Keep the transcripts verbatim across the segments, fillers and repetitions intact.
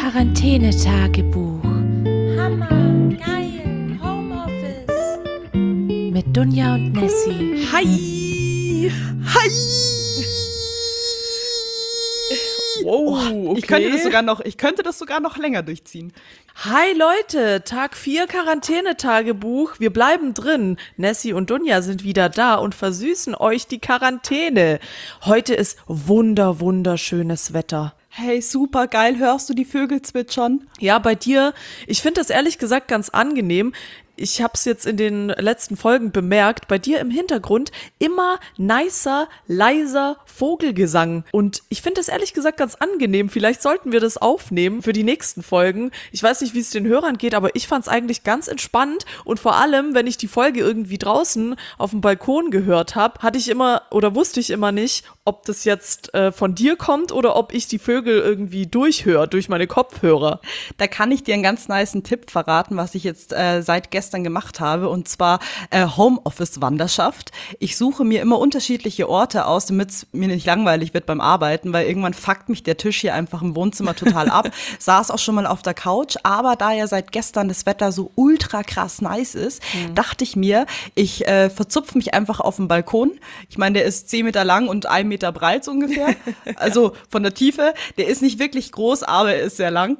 Quarantänetagebuch Hammer, geil, Homeoffice. mit Dunja und Nessie. Hi! Hi! Wow, okay. Ich könnte das sogar noch, ich könnte das sogar noch länger durchziehen. Hi Leute, Tag vier Quarantänetagebuch. Wir bleiben drin. Nessie und Dunja sind wieder da und versüßen euch die Quarantäne. Heute ist wunder, wunderschönes Wetter. Hey, super geil, hörst du die Vögel zwitschern? Ja, bei dir, ich finde das ehrlich gesagt ganz angenehm. Ich habe es jetzt in den letzten Folgen bemerkt, bei dir im Hintergrund immer nicer, leiser Vogelgesang. Und ich finde das ehrlich gesagt ganz angenehm. Vielleicht sollten wir das aufnehmen für die nächsten Folgen. Ich weiß nicht, wie es den Hörern geht, aber ich fand es eigentlich ganz entspannt. Und vor allem, wenn ich die Folge irgendwie draußen auf dem Balkon gehört habe, hatte ich immer oder wusste ich immer nicht, ob das jetzt äh, von dir kommt oder ob ich die Vögel irgendwie durchhöre, durch meine Kopfhörer. Da kann ich dir einen ganz nicen Tipp verraten, was ich jetzt äh, seit gestern gemacht habe, und zwar äh, Homeoffice-Wanderschaft. Ich suche mir immer unterschiedliche Orte aus, damit es mir nicht langweilig wird beim Arbeiten, weil irgendwann fuckt mich der Tisch hier einfach im Wohnzimmer total ab. Saß auch schon mal auf der Couch, aber da ja seit gestern das Wetter so ultra krass nice ist, mhm. dachte ich mir, ich äh, verzupfe mich einfach auf dem Balkon. Ich meine, der ist zehn Meter lang und ein Meter breit so ungefähr. Also von der Tiefe. Der ist nicht wirklich groß, aber er ist sehr lang.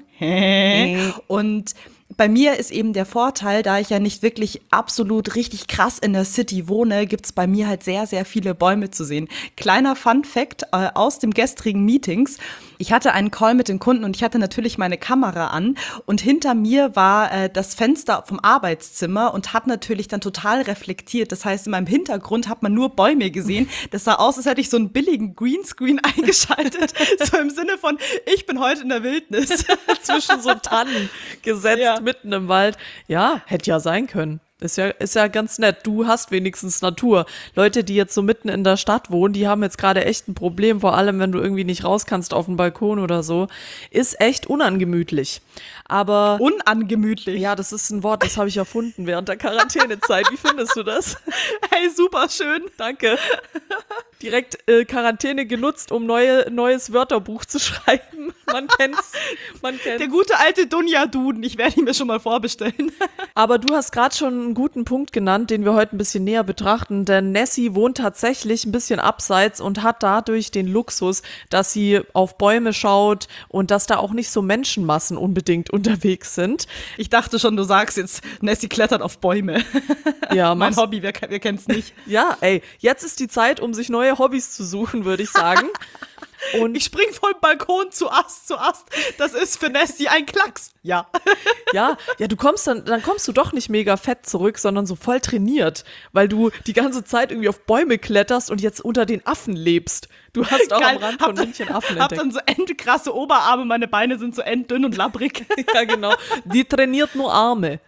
Und bei mir ist eben der Vorteil, da ich ja nicht wirklich absolut richtig krass in der City wohne, gibt's bei mir halt sehr, sehr viele Bäume zu sehen. Kleiner Fun-Fact äh, aus dem gestrigen Meetings. Ich hatte einen Call mit den Kunden und ich hatte natürlich meine Kamera an und hinter mir war äh, das Fenster vom Arbeitszimmer und hat natürlich dann total reflektiert. Das heißt, in meinem Hintergrund hat man nur Bäume gesehen. Das sah aus, als hätte ich so einen billigen Greenscreen eingeschaltet. So im Sinne von, ich bin heute in der Wildnis. Zwischen so Tannen gesetzt, ja. Mitten im Wald. Ja, hätte ja sein können. Ist ja, ist ja ganz nett. Du hast wenigstens Natur. Leute, die jetzt so mitten in der Stadt wohnen, die haben jetzt gerade echt ein Problem, vor allem wenn du irgendwie nicht raus kannst auf den Balkon oder so. Ist echt unangemütlich. Aber unangemütlich? Ja, das ist ein Wort, das habe ich erfunden während der Quarantänezeit. Wie findest du das? Hey, super schön. Danke. Direkt äh, Quarantäne genutzt, um neue, neues Wörterbuch zu schreiben. Man kennt's, man kennt's. Der gute alte Dunja-Duden, ich werde ihn mir schon mal vorbestellen. Aber du hast gerade schon einen guten Punkt genannt, den wir heute ein bisschen näher betrachten, denn Nessie wohnt tatsächlich ein bisschen abseits und hat dadurch den Luxus, dass sie auf Bäume schaut und dass da auch nicht so Menschenmassen unbedingt unterwegs sind. Ich dachte schon, du sagst jetzt, Nessie klettert auf Bäume. Ja, mein Hobby, wer, wer kennt's nicht? Ja, ey, jetzt ist die Zeit, um sich neue Hobbys zu suchen, würde ich sagen. Und ich spring vom Balkon zu Ast zu Ast. Das ist für Nessie ein Klacks. Ja. Ja, ja, du kommst dann, dann kommst du doch nicht mega fett zurück, sondern so voll trainiert, weil du die ganze Zeit irgendwie auf Bäume kletterst und jetzt unter den Affen lebst. Du hast auch Geil. am Rand hab von dann, München Affen hab entdeckt. Hab dann so endkrasse Oberarme, meine Beine sind so enddünn und labbrig. Ja, genau. Die trainiert nur Arme.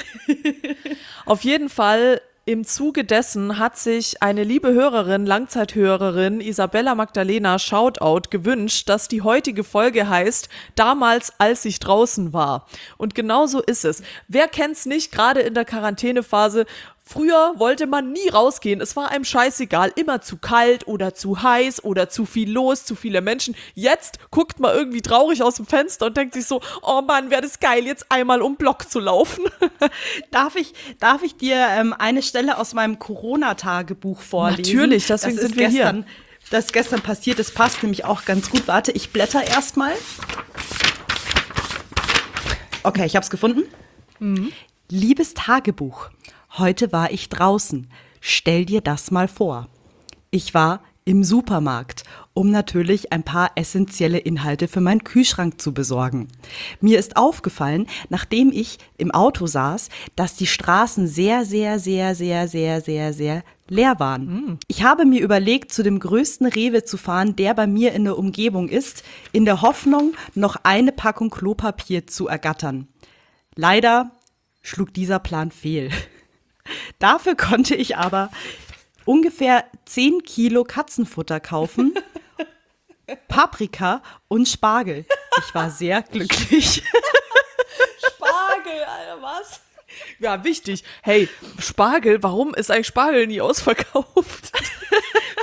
Auf jeden Fall. Im Zuge dessen hat sich eine liebe Hörerin, Langzeithörerin, Isabella Magdalena Shoutout gewünscht, dass die heutige Folge heißt, damals als ich draußen war. Und genau so ist es. Wer kennt's nicht, gerade in der Quarantänephase? Früher wollte man nie rausgehen, es war einem scheißegal, immer zu kalt oder zu heiß oder zu viel los, zu viele Menschen. Jetzt guckt man irgendwie traurig aus dem Fenster und denkt sich so, oh Mann, wäre das geil, jetzt einmal um Block zu laufen. Darf ich, darf ich dir ähm, eine Stelle aus meinem Corona-Tagebuch vorlesen? Natürlich, deswegen das sind wir gestern, hier. Das ist gestern passiert, das passt nämlich auch ganz gut. Warte, ich blätter erstmal. Okay, ich hab's gefunden. Mhm. Liebes Tagebuch. Heute war ich draußen. Stell dir das mal vor. Ich war im Supermarkt, um natürlich ein paar essentielle Inhalte für meinen Kühlschrank zu besorgen. Mir ist aufgefallen, nachdem ich im Auto saß, dass die Straßen sehr, sehr, sehr, sehr, sehr, sehr, sehr leer waren. Mm. Ich habe mir überlegt, zu dem größten Rewe zu fahren, der bei mir in der Umgebung ist, in der Hoffnung, noch eine Packung Klopapier zu ergattern. Leider schlug dieser Plan fehl. Dafür konnte ich aber ungefähr zehn Kilo Katzenfutter kaufen, Paprika und Spargel. Ich war sehr glücklich. Spargel, Alter, was? Ja, wichtig. Hey, Spargel, warum ist eigentlich Spargel nie ausverkauft?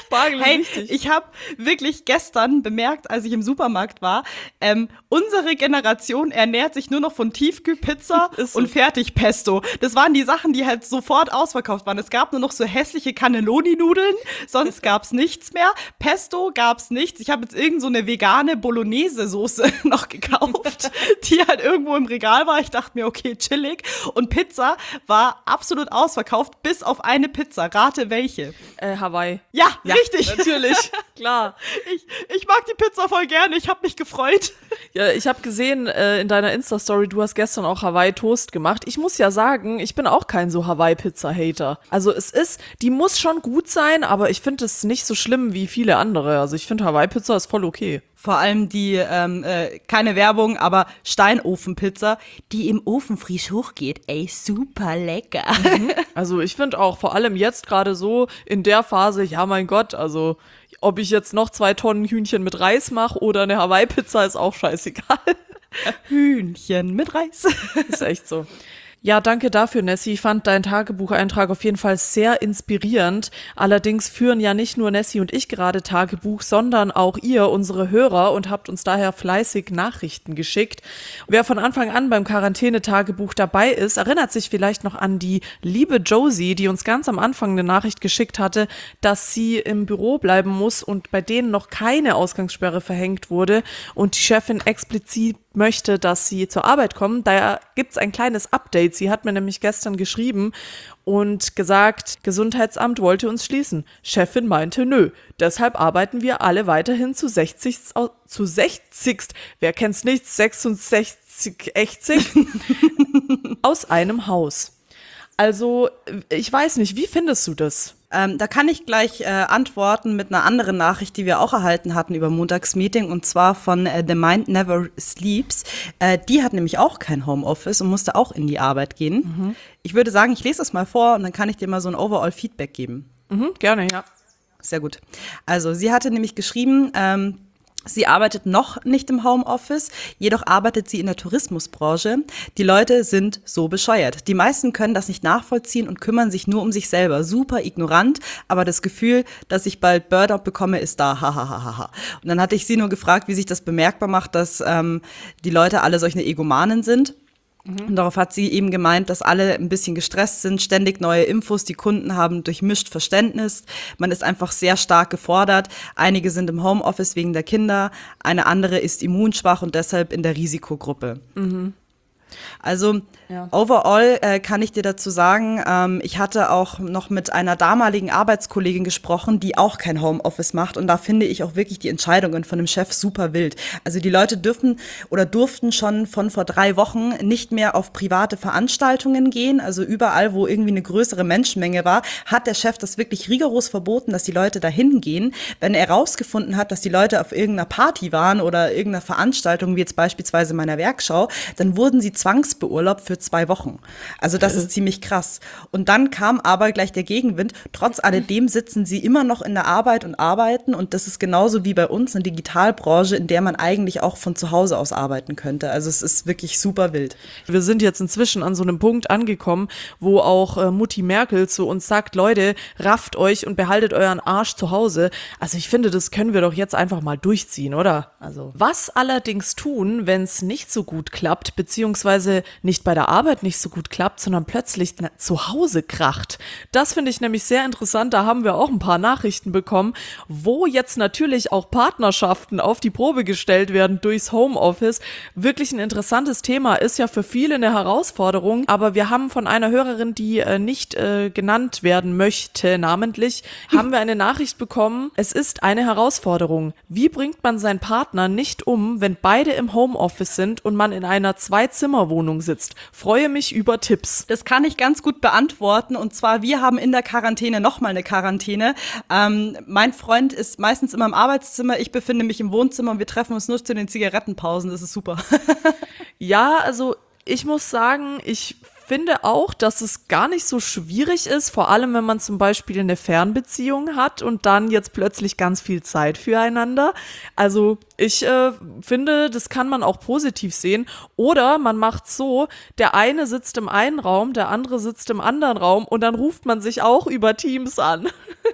Spargel ist Hey, wichtig. ich habe wirklich gestern bemerkt, als ich im Supermarkt war, ähm, unsere Generation ernährt sich nur noch von Tiefkühlpizza Ist so. und Fertigpesto. Das waren die Sachen, die halt sofort ausverkauft waren. Es gab nur noch so hässliche Cannelloni-Nudeln, sonst gab's nichts mehr. Pesto gab's nichts. Ich habe jetzt irgend so eine vegane Bolognese-Soße noch gekauft, die halt irgendwo im Regal war. Ich dachte mir, okay, chillig. Und Pizza war absolut ausverkauft, bis auf eine Pizza. Rate welche. Äh, Hawaii. Ja, Ja, richtig. natürlich. Klar. Ich, ich mag die Pizza voll gerne, ich habe mich gefreut. Ja, ich habe gesehen äh, in deiner Insta-Story, du hast gestern auch Hawaii-Toast gemacht. Ich muss ja sagen, ich bin auch kein so Hawaii-Pizza-Hater. Also es ist, die muss schon gut sein, aber ich finde es nicht so schlimm wie viele andere. Also ich finde Hawaii-Pizza ist voll okay. Vor allem die, ähm, äh, keine Werbung, aber Steinofenpizza, die im Ofen frisch hochgeht. Ey, super lecker. Also ich finde auch, vor allem jetzt gerade so in der Phase, ja mein Gott, also ob ich jetzt noch zwei Tonnen Hühnchen mit Reis mache oder eine Hawaii-Pizza, ist auch scheißegal. Hühnchen mit Reis. Ist echt so. Ja, danke dafür, Nessie. Ich fand deinen Tagebucheintrag auf jeden Fall sehr inspirierend. Allerdings führen ja nicht nur Nessie und ich gerade Tagebuch, sondern auch ihr, unsere Hörer, und habt uns daher fleißig Nachrichten geschickt. Wer von Anfang an beim Quarantäne-Tagebuch dabei ist, erinnert sich vielleicht noch an die liebe Josie, die uns ganz am Anfang eine Nachricht geschickt hatte, dass sie im Büro bleiben muss und bei denen noch keine Ausgangssperre verhängt wurde und die Chefin explizit möchte, dass sie zur Arbeit kommen. Daher gibt's ein kleines Update. Sie hat mir nämlich gestern geschrieben und gesagt, Gesundheitsamt wollte uns schließen. Chefin meinte, nö. Deshalb arbeiten wir alle weiterhin zu sechzig, zu sechzig, wer kennt's nicht, sechsundsechzig, achtzig aus einem Haus. Also, ich weiß nicht, wie findest du das? Ähm, da kann ich gleich äh, antworten mit einer anderen Nachricht, die wir auch erhalten hatten über Montagsmeeting, und zwar von äh, The Mind Never Sleeps. Äh, die hat nämlich auch kein Homeoffice und musste auch in die Arbeit gehen. Mhm. Ich würde sagen, ich lese das mal vor und dann kann ich dir mal so ein Overall-Feedback geben. Mhm, gerne, ja. Sehr gut. Also sie hatte nämlich geschrieben, ähm, sie arbeitet noch nicht im Homeoffice, jedoch arbeitet sie in der Tourismusbranche. Die Leute sind so bescheuert. Die meisten können das nicht nachvollziehen und kümmern sich nur um sich selber. Super ignorant, aber das Gefühl, dass ich bald Burnout bekomme, ist da. Ha, ha, ha, ha, ha. Und dann hatte ich sie nur gefragt, wie sich das bemerkbar macht, dass ähm, die Leute alle solche Egomanen sind. Und darauf hat sie eben gemeint, dass alle ein bisschen gestresst sind, ständig neue Infos, die Kunden haben durchmischt Verständnis. Man ist einfach sehr stark gefordert. Einige sind im Homeoffice wegen der Kinder, eine andere ist immunschwach und deshalb in der Risikogruppe. Mhm. Also ja. Overall äh, kann ich dir dazu sagen, ähm, ich hatte auch noch mit einer damaligen Arbeitskollegin gesprochen, die auch kein Homeoffice macht, und da finde ich auch wirklich die Entscheidungen von dem Chef super wild. Also die Leute dürfen oder durften schon von vor drei Wochen nicht mehr auf private Veranstaltungen gehen, also überall, wo irgendwie eine größere Menschenmenge war, hat der Chef das wirklich rigoros verboten, dass die Leute dahin gehen. Wenn er rausgefunden hat, dass die Leute auf irgendeiner Party waren oder irgendeiner Veranstaltung, wie jetzt beispielsweise meiner Werkschau, dann wurden sie zwangsbeurlaubt für zwei Wochen. Also das ist ziemlich krass. Und dann kam aber gleich der Gegenwind. Trotz alledem sitzen sie immer noch in der Arbeit und arbeiten, und das ist genauso wie bei uns eine Digitalbranche, in der man eigentlich auch von zu Hause aus arbeiten könnte. Also es ist wirklich super wild. Wir sind jetzt inzwischen an so einem Punkt angekommen, wo auch äh, Mutti Merkel zu uns sagt, Leute, rafft euch und behaltet euren Arsch zu Hause. Also ich finde, das können wir doch jetzt einfach mal durchziehen, oder? Also was allerdings tun, wenn es nicht so gut klappt, beziehungsweise nicht bei der Arbeit nicht so gut klappt, sondern plötzlich na, zu Hause kracht. Das finde ich nämlich sehr interessant. Da haben wir auch ein paar Nachrichten bekommen, wo jetzt natürlich auch Partnerschaften auf die Probe gestellt werden durchs Homeoffice. Wirklich ein interessantes Thema, ist ja für viele eine Herausforderung, aber wir haben von einer Hörerin, die äh, nicht äh, genannt werden möchte, namentlich, haben wir eine Nachricht bekommen, es ist eine Herausforderung. Wie bringt man seinen Partner nicht um, wenn beide im Homeoffice sind und man in einer Zwei-Zimmer-Wohnung sitzt? Freue mich über Tipps. Das kann ich ganz gut beantworten, und zwar, wir haben in der Quarantäne nochmal eine Quarantäne. Ähm, mein Freund ist meistens immer im Arbeitszimmer, ich befinde mich im Wohnzimmer und wir treffen uns nur zu den Zigarettenpausen, das ist super. Ja, also ich muss sagen, ich finde auch, dass es gar nicht so schwierig ist, vor allem wenn man zum Beispiel eine Fernbeziehung hat und dann jetzt plötzlich ganz viel Zeit füreinander. Also ich äh, finde, das kann man auch positiv sehen. Oder man macht so, der eine sitzt im einen Raum, der andere sitzt im anderen Raum und dann ruft man sich auch über Teams an.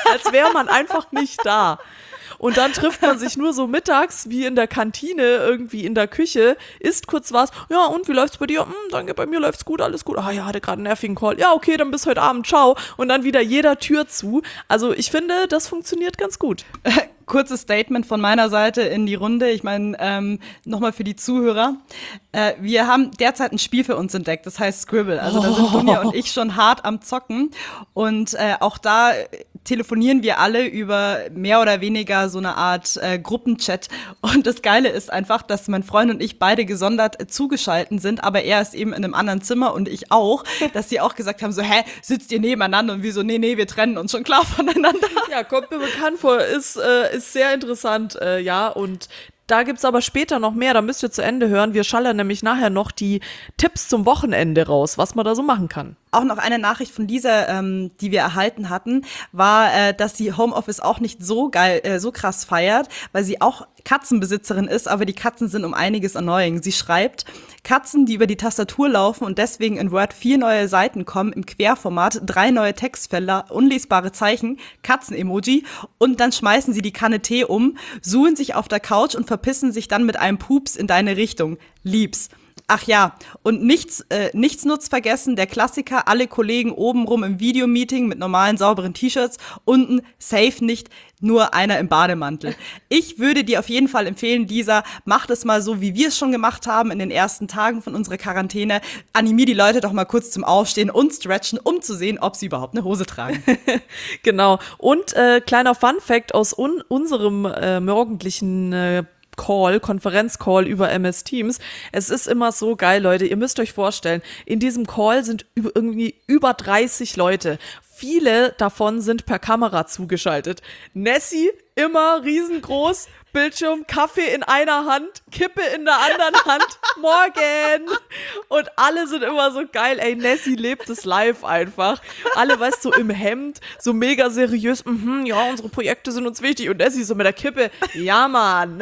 als wäre man einfach nicht da. Und dann trifft man sich nur so mittags wie in der Kantine, irgendwie in der Küche, isst kurz was. Ja, und wie läuft's bei dir? Hm, danke, bei mir läuft's gut, alles gut. Ah ja, hatte gerade einen nervigen Call. Ja, okay, dann bis heute Abend, ciao. Und dann wieder jeder Tür zu. Also ich finde, das funktioniert ganz gut. Kurzes Statement von meiner Seite in die Runde. Ich meine, ähm, nochmal für die Zuhörer. Äh, wir haben derzeit ein Spiel für uns entdeckt, das heißt Scribble. Also da sind Dunja und ich schon hart am Zocken. Und äh, auch da telefonieren wir alle über mehr oder weniger so eine Art äh, Gruppenchat. Und das Geile ist einfach, dass mein Freund und ich beide gesondert äh, zugeschalten sind, aber er ist eben in einem anderen Zimmer und ich auch, dass sie auch gesagt haben, so, hä, sitzt ihr nebeneinander? Und wir so, nee, nee, wir trennen uns schon klar voneinander. Ja, kommt mir bekannt vor, ist, äh, ist sehr interessant, äh, ja, und da gibt's aber später noch mehr, da müsst ihr zu Ende hören. Wir schallern nämlich nachher noch die Tipps zum Wochenende raus, was man da so machen kann. Auch noch eine Nachricht von Lisa, ähm, die wir erhalten hatten, war, äh, dass sie Homeoffice auch nicht so geil, äh, so krass feiert, weil sie auch Katzenbesitzerin ist, aber die Katzen sind um einiges annoying. Sie schreibt, Katzen, die über die Tastatur laufen und deswegen in Word vier neue Seiten kommen, im Querformat, drei neue Textfelder, unlesbare Zeichen, Katzen-Emoji und dann schmeißen sie die Kanne Tee um, suhlen sich auf der Couch und verpissen sich dann mit einem Pups in deine Richtung. Lieb's. Ach ja, und nichts, äh, nichts nutzt vergessen, der Klassiker, alle Kollegen obenrum im Videomeeting mit normalen, sauberen T-Shirts, unten safe nicht, nur einer im Bademantel. Ich würde dir auf jeden Fall empfehlen, Lisa, mach das mal so, wie wir es schon gemacht haben in den ersten Tagen von unserer Quarantäne. Animier die Leute doch mal kurz zum Aufstehen und Stretchen, um zu sehen, ob sie überhaupt eine Hose tragen. Genau. Und äh, kleiner Fun-Fact aus un- unserem äh, morgendlichen äh, Call, Konferenzcall über M S Teams. Es ist immer so geil, Leute. Ihr müsst euch vorstellen, in diesem Call sind über, irgendwie über dreißig Leute. Viele davon sind per Kamera zugeschaltet. Nessie, immer riesengroß, Bildschirm, Kaffee in einer Hand, Kippe in der anderen Hand, morgen. Und alle sind immer so geil, ey, Nessie lebt es live einfach. Alle, weißt du, so im Hemd, so mega seriös, mhm, ja, unsere Projekte sind uns wichtig. Und Nessie so mit der Kippe, ja, Mann,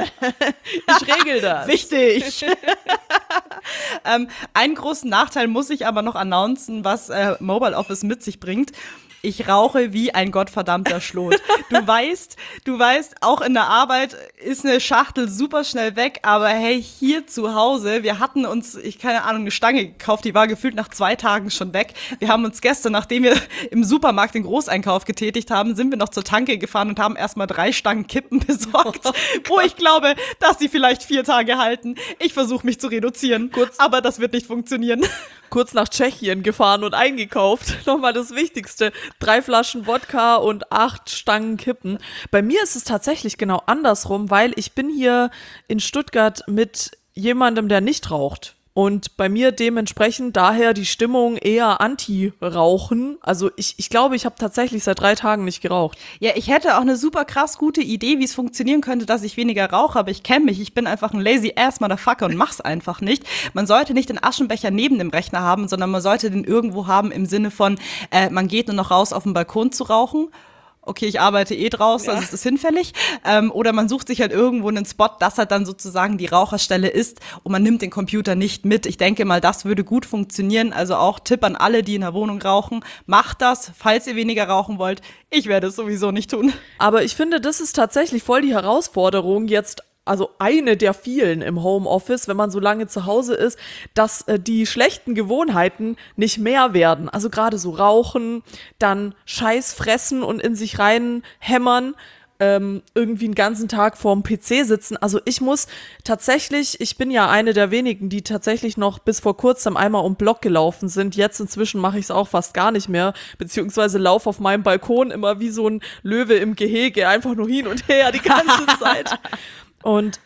ich regel das. Wichtig. ähm, einen großen Nachteil muss ich aber noch announcen, was äh, Mobile Office mit sich bringt. Ich rauche wie ein gottverdammter Schlot. Du weißt, du weißt, auch in der Arbeit ist eine Schachtel super schnell weg, aber hey, hier zu Hause, wir hatten uns, ich keine Ahnung, eine Stange gekauft, die war gefühlt nach zwei Tagen schon weg. Wir haben uns gestern, nachdem wir im Supermarkt den Großeinkauf getätigt haben, sind wir noch zur Tanke gefahren und haben erstmal drei Stangen Kippen besorgt, wo ich glaube, dass sie vielleicht vier Tage halten. Ich versuche mich zu reduzieren, kurz, aber das wird nicht funktionieren. Kurz nach Tschechien gefahren und eingekauft. Nochmal das Wichtigste. Drei Flaschen Wodka und acht Stangen Kippen. Bei mir ist es tatsächlich genau andersrum, weil ich bin hier in Stuttgart mit jemandem, der nicht raucht. Und bei mir dementsprechend daher die Stimmung eher anti-Rauchen. Also ich, ich glaube, ich habe tatsächlich seit drei Tagen nicht geraucht. Ja, ich hätte auch eine super krass gute Idee, wie es funktionieren könnte, dass ich weniger rauche, aber ich kenne mich. Ich bin einfach ein lazy ass Motherfucker und mach's einfach nicht. Man sollte nicht den Aschenbecher neben dem Rechner haben, sondern man sollte den irgendwo haben im Sinne von, äh, man geht nur noch raus auf den Balkon zu rauchen. Okay, ich arbeite eh draußen, ja. Also ist das hinfällig. Ähm, oder man sucht sich halt irgendwo einen Spot, das halt dann sozusagen die Raucherstelle ist und man nimmt den Computer nicht mit. Ich denke mal, das würde gut funktionieren. Also auch Tipp an alle, die in der Wohnung rauchen. Macht das, falls ihr weniger rauchen wollt. Ich werde es sowieso nicht tun. Aber ich finde, das ist tatsächlich voll die Herausforderung jetzt. Also eine der vielen im Homeoffice, wenn man so lange zu Hause ist, dass äh, die schlechten Gewohnheiten nicht mehr werden. Also gerade so rauchen, dann Scheiß fressen und in sich rein hämmern, ähm, irgendwie den ganzen Tag vorm P C sitzen. Also ich muss tatsächlich, ich bin ja eine der wenigen, die tatsächlich noch bis vor kurzem einmal um Block gelaufen sind. Jetzt inzwischen mache ich es auch fast gar nicht mehr, beziehungsweise laufe auf meinem Balkon immer wie so ein Löwe im Gehege, einfach nur hin und her die ganze Zeit. Und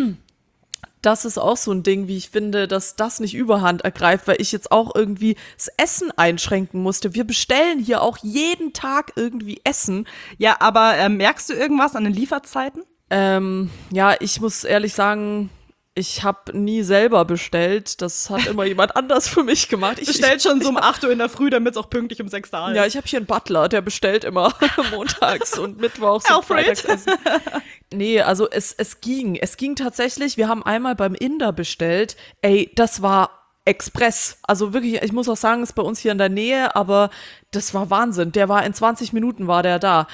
das ist auch so ein Ding, wie ich finde, dass das nicht Überhand ergreift, weil ich jetzt auch irgendwie das Essen einschränken musste. Wir bestellen hier auch jeden Tag irgendwie Essen. Ja, aber äh, merkst du irgendwas an den Lieferzeiten? Ähm, ja, ich muss ehrlich sagen, ich habe nie selber bestellt. Das hat immer jemand anders für mich gemacht. Ich bestellt schon so um acht Uhr in der Früh, damit es auch pünktlich um sechs da ist. Ja, ich habe hier einen Butler, der bestellt immer montags und mittwochs und freitagsessen. Nee, also es, es ging. Es ging tatsächlich. Wir haben einmal beim Inder bestellt. Ey, das war Express. Also wirklich, ich muss auch sagen, ist bei uns hier in der Nähe, aber das war Wahnsinn. Der war in zwanzig Minuten war der da.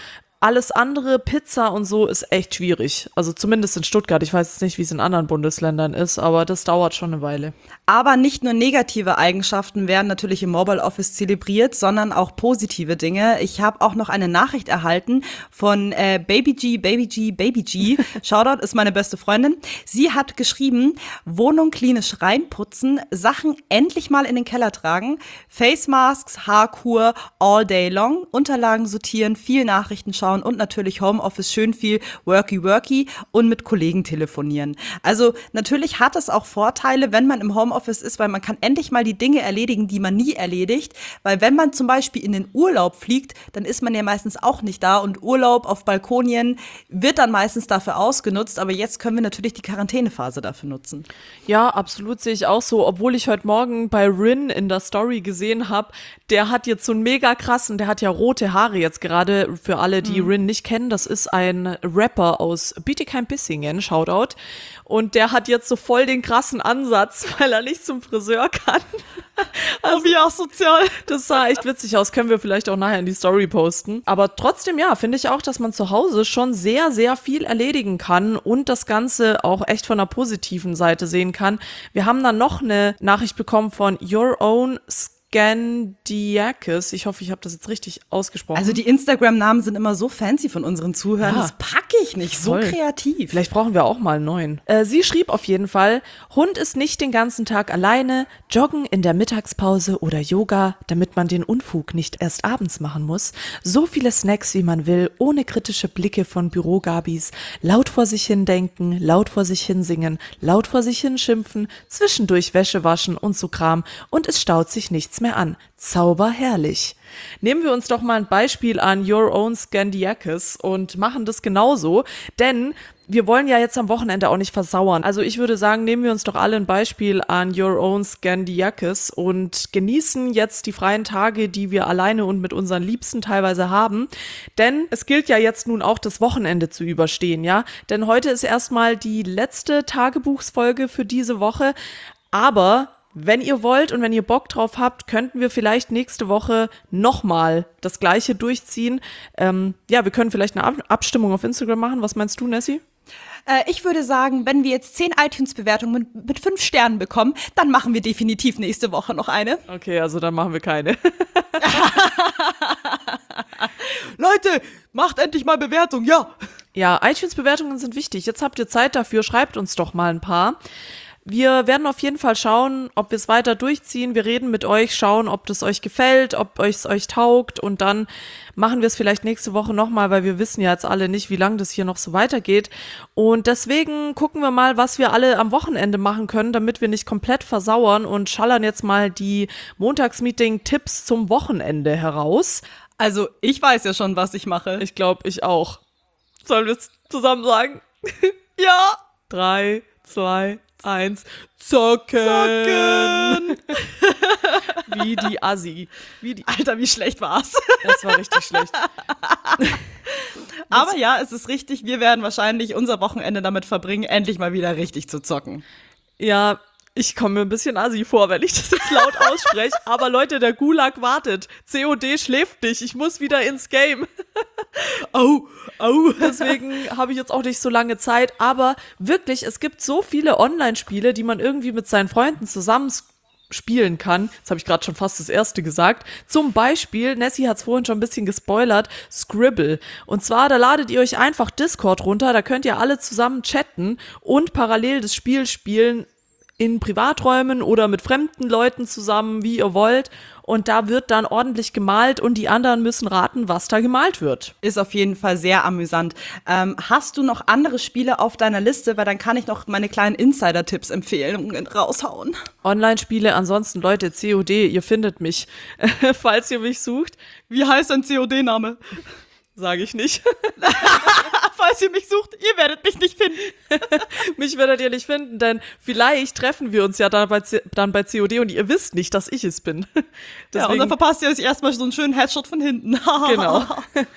alles andere, Pizza und so, ist echt schwierig. Also zumindest in Stuttgart. Ich weiß jetzt nicht, wie es in anderen Bundesländern ist, aber das dauert schon eine Weile. Aber nicht nur negative Eigenschaften werden natürlich im Mobile Office zelebriert, sondern auch positive Dinge. Ich habe auch noch eine Nachricht erhalten von äh, Baby G, Baby G, Baby G. Shoutout, ist meine beste Freundin. Sie hat geschrieben, Wohnung klinisch reinputzen, Sachen endlich mal in den Keller tragen, Face Masks, Haarkur, all day long, Unterlagen sortieren, viel Nachrichten schauen und natürlich Homeoffice, schön viel worky-worky und mit Kollegen telefonieren. Also natürlich hat es auch Vorteile, wenn man im Homeoffice ist, weil man kann endlich mal die Dinge erledigen, die man nie erledigt. Weil wenn man zum Beispiel in den Urlaub fliegt, dann ist man ja meistens auch nicht da und Urlaub auf Balkonien wird dann meistens dafür ausgenutzt. Aber jetzt können wir natürlich die Quarantänephase dafür nutzen. Ja, absolut, sehe ich auch so. Obwohl ich heute Morgen bei Rin in der Story gesehen habe, der hat jetzt so einen mega krassen, der hat ja rote Haare jetzt gerade, für alle, die mhm. Rin nicht kennen, das ist ein Rapper aus Bietigheim-Bissingen, Shoutout. Und der hat jetzt so voll den krassen Ansatz, weil er nicht zum Friseur kann. Also, wie asozial. Das sah echt witzig aus, können wir vielleicht auch nachher in die Story posten. Aber trotzdem, ja, finde ich auch, dass man zu Hause schon sehr, sehr viel erledigen kann und das Ganze auch echt von der positiven Seite sehen kann. Wir haben dann noch eine Nachricht bekommen von Your Own Scandiakis. Ich hoffe, ich habe das jetzt richtig ausgesprochen. Also die Instagram-Namen sind immer so fancy von unseren Zuhörern. Ja. Das packe ich nicht. Voll. So kreativ. Vielleicht brauchen wir auch mal einen neuen. Äh, sie schrieb auf jeden Fall, Hund ist nicht den ganzen Tag alleine, joggen in der Mittagspause oder Yoga, damit man den Unfug nicht erst abends machen muss. So viele Snacks, wie man will, ohne kritische Blicke von Bürogabis. Laut vor sich hin denken, laut vor sich hin singen, laut vor sich hin schimpfen, zwischendurch Wäsche waschen und so Kram. Und es staut sich nichts mehr an. Zauberherrlich. Nehmen wir uns doch mal ein Beispiel an Your Own Scandiakis und machen das genauso, denn wir wollen ja jetzt am Wochenende auch nicht versauern. Also ich würde sagen, nehmen wir uns doch alle ein Beispiel an Your Own Scandiakis und genießen jetzt die freien Tage, die wir alleine und mit unseren Liebsten teilweise haben. Denn es gilt ja jetzt nun auch das Wochenende zu überstehen, ja? Denn heute ist erstmal die letzte Tagebuchsfolge für diese Woche, aber wenn ihr wollt und wenn ihr Bock drauf habt, könnten wir vielleicht nächste Woche nochmal das Gleiche durchziehen. Ähm, ja, wir können vielleicht eine Ab- Abstimmung auf Instagram machen. Was meinst du, Nessie? Äh, ich würde sagen, wenn wir jetzt zehn iTunes-Bewertungen mit, mit fünf Sternen bekommen, dann machen wir definitiv nächste Woche noch eine. Okay, also dann machen wir keine. Leute, macht endlich mal Bewertung, ja. Ja, iTunes-Bewertungen sind wichtig. Jetzt habt ihr Zeit dafür. Schreibt uns doch mal ein paar. Wir werden auf jeden Fall schauen, ob wir es weiter durchziehen. Wir reden mit euch, schauen, ob das euch gefällt, ob es euch taugt und dann machen wir es vielleicht nächste Woche nochmal, weil wir wissen ja jetzt alle nicht, wie lange das hier noch so weitergeht. Und deswegen gucken wir mal, was wir alle am Wochenende machen können, damit wir nicht komplett versauern und schallern jetzt mal die Montagsmeeting-Tipps zum Wochenende heraus. Also ich weiß ja schon, was ich mache. Ich glaube, ich auch. Sollen wir es zusammen sagen? Ja. Drei, zwei, eins. Zocken. Zocken. Wie die Assi. Wie die Alter, wie schlecht war's. Das war richtig schlecht. Aber ja, es ist richtig, wir werden wahrscheinlich unser Wochenende damit verbringen, endlich mal wieder richtig zu zocken. Ja, ich komme mir ein bisschen assi vor, wenn ich das jetzt laut ausspreche. Aber Leute, der Gulag wartet. C O D schläft nicht. Ich muss wieder ins Game. Oh, oh. Deswegen habe ich jetzt auch nicht so lange Zeit. Aber wirklich, es gibt so viele Online-Spiele, die man irgendwie mit seinen Freunden zusammen spielen kann. Jetzt habe ich gerade schon fast das erste gesagt. Zum Beispiel, Nessie hat es vorhin schon ein bisschen gespoilert, Scribble. Und zwar, da ladet ihr euch einfach Discord runter. Da könnt ihr alle zusammen chatten und parallel das Spiel spielen. In Privaträumen oder mit fremden Leuten zusammen, wie ihr wollt. Und da wird dann ordentlich gemalt und die anderen müssen raten, was da gemalt wird. Ist auf jeden Fall sehr amüsant. Ähm, hast du noch andere Spiele auf deiner Liste? Weil dann kann ich noch meine kleinen Insider-Tipps empfehlen, raushauen. Online-Spiele, ansonsten Leute, C O D, ihr findet mich, falls ihr mich sucht. Wie heißt dein C O D-Name? Sage ich nicht. Falls ihr mich sucht, ihr werdet mich nicht finden. Mich werdet ihr nicht finden, denn vielleicht treffen wir uns ja dann bei, C- dann bei C O D und ihr wisst nicht, dass ich es bin. Ja, und dann verpasst ihr euch erstmal so einen schönen Headshot von hinten. Genau.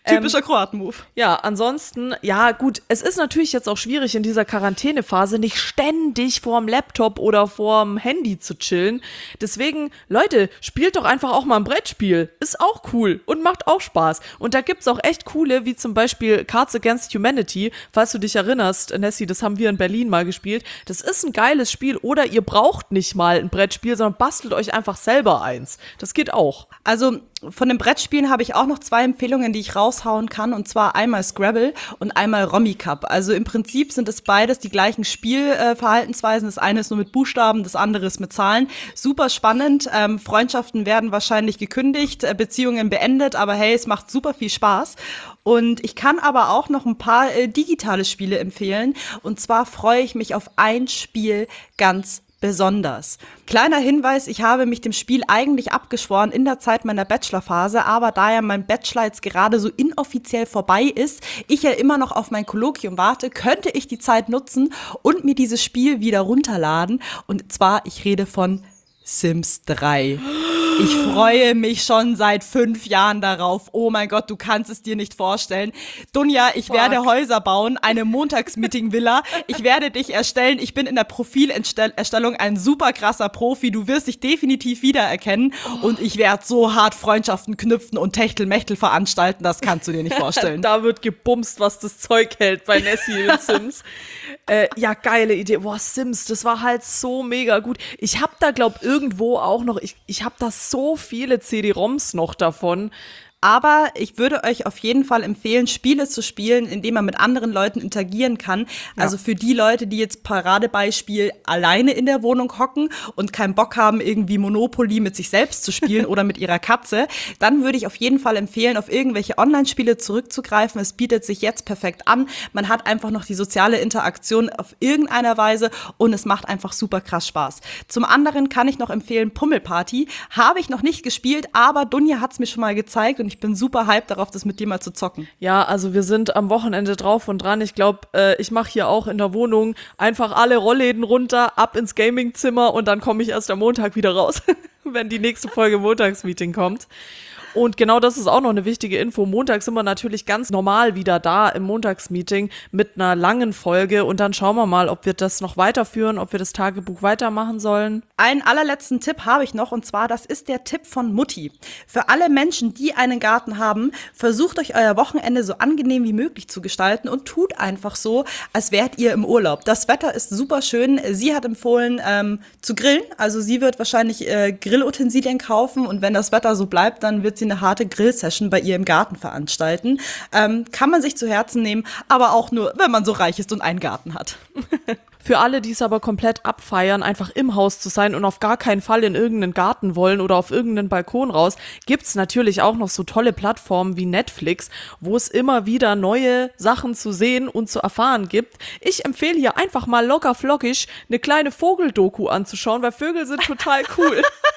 Typischer ähm, Kroaten-Move. Ja, ansonsten, ja gut, es ist natürlich jetzt auch schwierig in dieser Quarantänephase nicht ständig vorm Laptop oder vorm Handy zu chillen. Deswegen, Leute, spielt doch einfach auch mal ein Brettspiel. Ist auch cool und macht auch Spaß. Und da gibt's auch echt coole, wie zum Beispiel Cards Against Humanity. Falls du dich erinnerst, Nessie, das haben wir in Berlin mal gespielt. Das ist ein geiles Spiel. Oder ihr braucht nicht mal ein Brettspiel, sondern bastelt euch einfach selber eins. Das geht auch. Also von den Brettspielen habe ich auch noch zwei Empfehlungen, die ich raushauen kann, und zwar einmal Scrabble und einmal Rummy Cup. Also im Prinzip sind es beides die gleichen Spielverhaltensweisen. Das eine ist nur mit Buchstaben, das andere ist mit Zahlen. Super spannend. Ähm, Freundschaften werden wahrscheinlich gekündigt, äh, Beziehungen beendet, aber hey, es macht super viel Spaß. Und ich kann aber auch noch ein paar äh, digitale Spiele empfehlen. Und zwar freue ich mich auf ein Spiel ganz besonders. Kleiner Hinweis, ich habe mich dem Spiel eigentlich abgeschworen in der Zeit meiner Bachelorphase, aber da ja mein Bachelor jetzt gerade so inoffiziell vorbei ist, ich ja immer noch auf mein Kolloquium warte, könnte ich die Zeit nutzen und mir dieses Spiel wieder runterladen. Und zwar, ich rede von Sims drei. Ich freue mich schon seit fünf Jahren darauf. Oh mein Gott, du kannst es dir nicht vorstellen. Dunja, ich Fuck. werde Häuser bauen, eine Montagsmeeting-Villa. Ich werde dich erstellen. Ich bin in der Profilerstellung ein super krasser Profi. Du wirst dich definitiv wiedererkennen. Und ich werde so hart Freundschaften knüpfen und Techtelmechtel veranstalten. Das kannst du dir nicht vorstellen. Da wird gebumst, was das Zeug hält bei Nessie und Sims. äh, ja, geile Idee. Boah, Sims, das war halt so mega gut. Ich hab da, glaub, irgendwo auch noch, ich, ich hab das so viele C D-ROMs noch davon. Aber ich würde euch auf jeden Fall empfehlen, Spiele zu spielen, indem man mit anderen Leuten interagieren kann. Ja. Also für die Leute, die jetzt Paradebeispiel alleine in der Wohnung hocken und keinen Bock haben, irgendwie Monopoly mit sich selbst zu spielen oder mit ihrer Katze, dann würde ich auf jeden Fall empfehlen, auf irgendwelche Online-Spiele zurückzugreifen. Es bietet sich jetzt perfekt an. Man hat einfach noch die soziale Interaktion auf irgendeiner Weise und es macht einfach super krass Spaß. Zum anderen kann ich noch empfehlen, Pummelparty. Habe ich noch nicht gespielt, aber Dunja hat es mir schon mal gezeigt und ich bin super hyped darauf, das mit dir mal zu zocken. Ja, also wir sind am Wochenende drauf und dran. Ich glaube, äh, ich mache hier auch in der Wohnung einfach alle Rollläden runter, ab ins Gamingzimmer und dann komme ich erst am Montag wieder raus, wenn die nächste Folge Montagsmeeting kommt. Und genau das ist auch noch eine wichtige Info. Montag sind wir natürlich ganz normal wieder da im Montagsmeeting mit einer langen Folge und dann schauen wir mal, ob wir das noch weiterführen, ob wir das Tagebuch weitermachen sollen. Einen allerletzten Tipp habe ich noch, und zwar, das ist der Tipp von Mutti. Für alle Menschen, die einen Garten haben, versucht euch euer Wochenende so angenehm wie möglich zu gestalten und tut einfach so, als wärt ihr im Urlaub. Das Wetter ist super schön. Sie hat empfohlen, ähm, zu grillen. Also sie wird wahrscheinlich äh, Grillutensilien kaufen und wenn das Wetter so bleibt, dann wird sie eine harte Grillsession bei ihr im Garten veranstalten. Ähm, kann man sich zu Herzen nehmen, aber auch nur, wenn man so reich ist und einen Garten hat. Für alle, die es aber komplett abfeiern, einfach im Haus zu sein und auf gar keinen Fall in irgendeinen Garten wollen oder auf irgendeinen Balkon raus, gibt's natürlich auch noch so tolle Plattformen wie Netflix, wo es immer wieder neue Sachen zu sehen und zu erfahren gibt. Ich empfehle hier einfach mal locker flockig eine kleine Vogeldoku anzuschauen, weil Vögel sind total cool.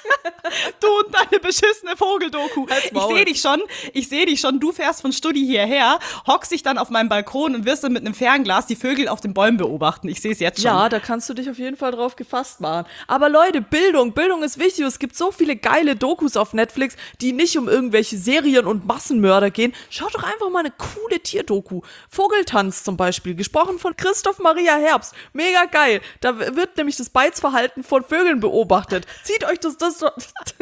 Du und deine beschissene Vogeldoku. Ich sehe dich schon, ich sehe dich schon, du fährst von Studi hierher, hockst dich dann auf meinem Balkon und wirst dann mit einem Fernglas die Vögel auf den Bäumen beobachten. Ich sehe es jetzt schon. Ja, da kannst du dich auf jeden Fall drauf gefasst machen. Aber Leute, Bildung, Bildung ist wichtig. Es gibt so viele geile Dokus auf Netflix, die nicht um irgendwelche Serien und Massenmörder gehen. Schaut doch einfach mal eine coole Tierdoku. Vogeltanz zum Beispiel, gesprochen von Christoph Maria Herbst. Mega geil. Da wird nämlich das Beizverhalten von Vögeln beobachtet. Zieht euch das, das, das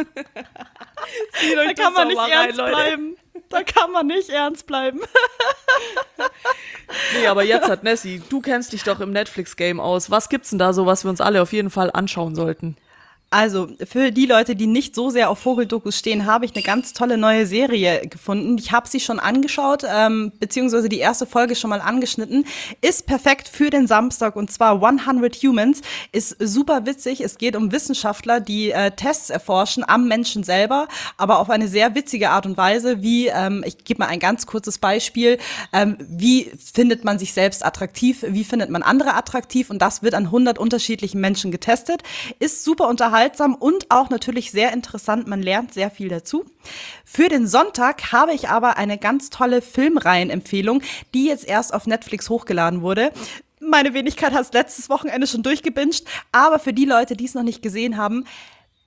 Zieht euch da kann das man nicht rein, ernst Leute. bleiben. Da kann man nicht ernst bleiben. Nee, aber jetzt hat Nessie, du kennst dich doch im Netflix-Game aus. Was gibt's denn da so, was wir uns alle auf jeden Fall anschauen sollten? Also, für die Leute, die nicht so sehr auf Vogeldokus stehen, habe ich eine ganz tolle neue Serie gefunden. Ich habe sie schon angeschaut, ähm, beziehungsweise die erste Folge schon mal angeschnitten. Ist perfekt für den Samstag, und zwar hundert Humans. Ist super witzig. Es geht um Wissenschaftler, die äh, Tests erforschen am Menschen selber, aber auf eine sehr witzige Art und Weise. Wie, ähm, ich gebe mal ein ganz kurzes Beispiel, ähm, wie findet man sich selbst attraktiv, wie findet man andere attraktiv, und das wird an hundert unterschiedlichen Menschen getestet. Ist super unterhaltsam und auch natürlich sehr interessant. Man lernt sehr viel dazu. Für den Sonntag habe ich aber eine ganz tolle Filmreihenempfehlung, die jetzt erst auf Netflix hochgeladen wurde. Meine Wenigkeit hat es letztes Wochenende schon durchgebinged, aber für die Leute, die es noch nicht gesehen haben,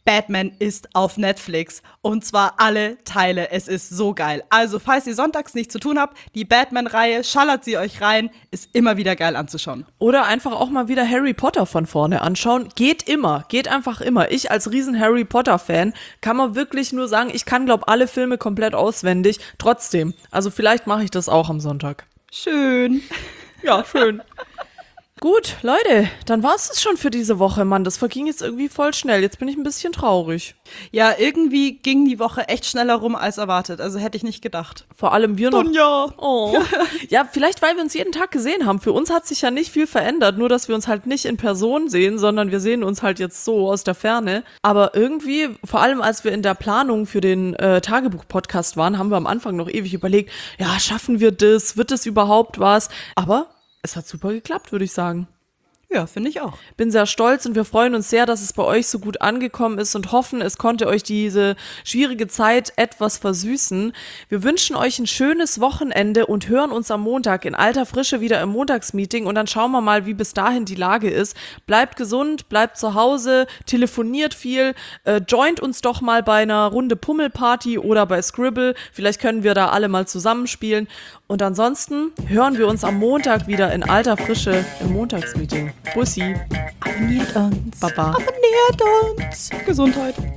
Batman ist auf Netflix. Und zwar alle Teile. Es ist so geil. Also, falls ihr sonntags nichts zu tun habt, die Batman-Reihe, schallert sie euch rein. Ist immer wieder geil anzuschauen. Oder einfach auch mal wieder Harry Potter von vorne anschauen. Geht immer. Geht einfach immer. Ich als riesen Harry Potter-Fan kann man wirklich nur sagen, ich kann, glaube alle Filme komplett auswendig. Trotzdem. Also vielleicht mache ich das auch am Sonntag. Schön. Ja, schön. Gut, Leute, dann war es das schon für diese Woche, Mann. Das verging jetzt irgendwie voll schnell. Jetzt bin ich ein bisschen traurig. Ja, irgendwie ging die Woche echt schneller rum als erwartet. Also hätte ich nicht gedacht. Vor allem wir noch. Donja. Oh. Ja, vielleicht, weil wir uns jeden Tag gesehen haben. Für uns hat sich ja nicht viel verändert, nur dass wir uns halt nicht in Person sehen, sondern wir sehen uns halt jetzt so aus der Ferne. Aber irgendwie, vor allem als wir in der Planung für den äh, Tagebuch-Podcast waren, haben wir am Anfang noch ewig überlegt, ja, schaffen wir das? Wird das überhaupt was? Aber es hat super geklappt, würde ich sagen. Ja, finde ich auch. Bin sehr stolz und wir freuen uns sehr, dass es bei euch so gut angekommen ist und hoffen, es konnte euch diese schwierige Zeit etwas versüßen. Wir wünschen euch ein schönes Wochenende und hören uns am Montag in alter Frische wieder im Montagsmeeting und dann schauen wir mal, wie bis dahin die Lage ist. Bleibt gesund, bleibt zu Hause, telefoniert viel, äh, joint uns doch mal bei einer Runde Pummelparty oder bei Scribble. Vielleicht können wir da alle mal zusammenspielen. Und ansonsten hören wir uns am Montag wieder in alter Frische im Montagsmeeting. Bussi. Abonniert uns. Baba. Abonniert uns. Gesundheit.